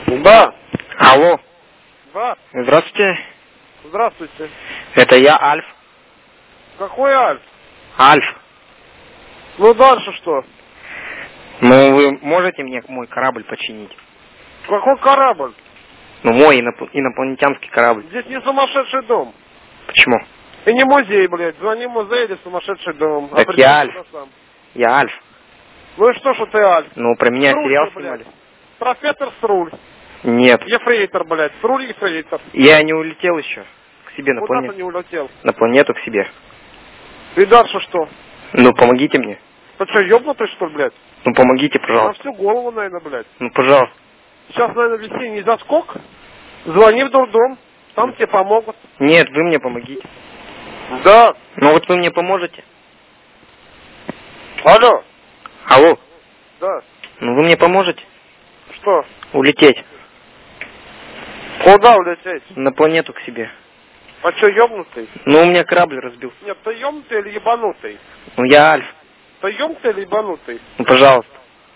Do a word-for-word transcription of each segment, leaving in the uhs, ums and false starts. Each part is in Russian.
Да. Алло. Да. Здравствуйте. Здравствуйте. Это я, Альф. Какой Альф? Альф. Ну дальше что? Ну, вы можете мне мой корабль починить? Какой корабль? Ну, мой иноп- инопланетянский корабль. Здесь не сумасшедший дом. Почему? И не музей, блядь. Звони в музей или сумасшедший дом. Так Определись я Альф. сюда сам. Я Альф. Ну и что, что ты Альф? Ну, про меня Сруль сериал ты, блядь. снимали. Профессор Сруль. Нет. Ефрейтор, блядь. Сруль Ефрейтор. Я не улетел еще к себе на Куда ты планету. не улетел? На планету к себе. И дальше что? Ну, помогите мне. Ты что, ёбнутый, что ли, блядь? Ну, помогите, На пожалуйста. всю голову, наверное, блядь. Ну, пожалуйста. Сейчас, наверное, весенний заскок. Звони в дурдом. Там тебе помогут. Нет, вы мне помогите. Да. Ну, вот вы мне поможете? Алло. Алло. Да. Ну, вы мне поможете Что? улететь Куда улететь? на планету к себе? А что, ёбнутый? Ну, у меня корабль разбился. Нет, ты ёбнутый или ебанутый? Ну, я Альф. Ты ёбнутый или ебанутый? Ну, пожалуйста.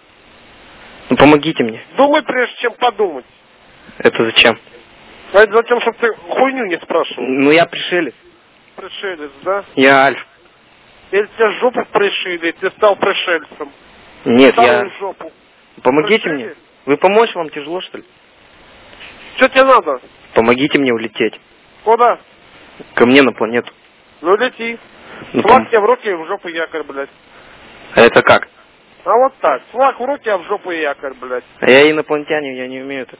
Ну, помогите мне. Думай, прежде чем подумать. Это зачем? А это затем, чтобы ты хуйню не спрашивал. Ну, я пришелец. Пришелец, да? Я Альф. Или тебе жопу пришили, и ты стал пришельцем. Нет, Вторую я... жопу. Помогите Пришили? мне. Вы помочь вам тяжело, что ли? Что тебе надо? Помогите мне улететь. Куда? Ко мне на планету. Ну лети. Ну, Флаг пом- тебе в руки и в жопу якорь, блядь. А это как? А вот так. Флаг в руки, а в жопу якорь, блядь. А я инопланетянин, я не умею так.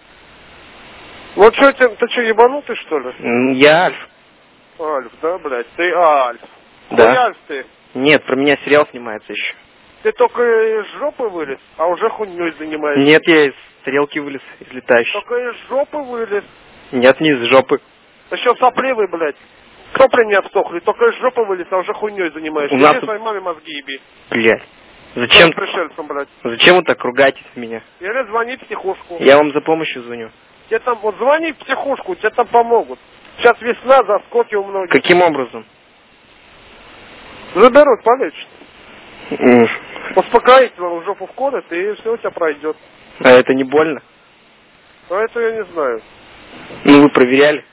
Вот что, ты, ты что, ебанутый, что ли? М, Я Альф. Альф, да, блядь? Ты Альф. Да. Хуй Альф ты. Нет, про меня сериал снимается еще. Ты только из жопы вылез, а уже хуйней занимаешься. Нет, я из тарелки вылез, из летающей. Только из жопы вылез. Нет, не из жопы. Еще сопливый, блядь. Сопли не обсохли, только из жопы вылез, а уже хуйней занимаешься. У нас Иди тут- своей маме мозги еби. Блядь. Зачем? Зачем, Пришельцем, блядь. зачем вы так ругаетесь в меня? Или звони в психушку. Я вам за помощью звоню. Тебе там, вот звони в психушку, тебе там помогут. Сейчас весна, заскоки у многих. Каким образом? Заберут, полечат. М, Успокоительно в жопу входит, и все у тебя пройдет. А это не больно? А это я не знаю. Ну, вы проверяли?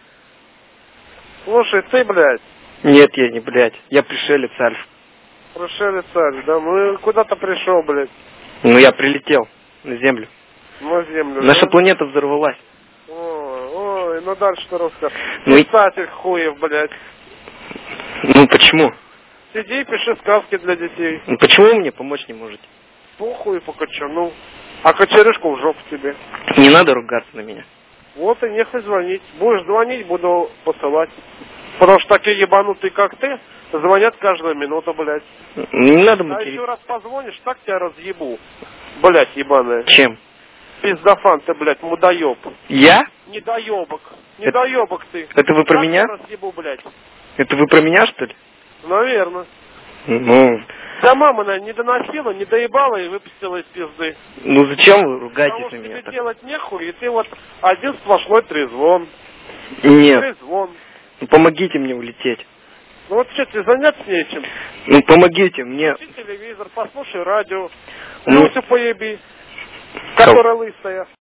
Слушай, ты, блядь, Нет, я не, блядь. Я пришелец, Альф. прошелец царь, да? Ну, куда-то пришел, блядь, Ну, я прилетел на Землю. на землю. Наша да? планета взорвалась. Ой, ой, ну дальше что расскажешь. Ну и- Писатель хуев, блядь. Ну, почему? Сиди и пиши сказки для детей. Ну, почему вы мне помочь не можете? Похуй по кочану. А кочерышку в жопу тебе. Не надо ругаться на меня. Вот и нехуй звонить. Будешь звонить, буду посылать. Потому что такие ебанутые, как ты, звонят каждую минуту, блядь. Не надо А материться. еще раз позвонишь, так тебя разъебу. Блядь, ебаная. Чем? Пиздафан ты, блядь, мудоеб. Я? Недоебок. Недоебок ты. Это вы про Так меня? тебя разъебу, блядь. Это вы про меня, что ли? Наверное. Ну, Да мама, наверное, не доносила, не доебала и выпустила из пизды. ну зачем вы ругаетесь Потому на что меня тебе так? делать нехуй, и ты вот один сплошной трезвон. Нет, Трезвон. ну помогите мне улететь. Ну вот что, тебе заняться нечем? Ну помогите мне. Включи телевизор, послушай радио, Ну, Люсю поеби, которая лысая.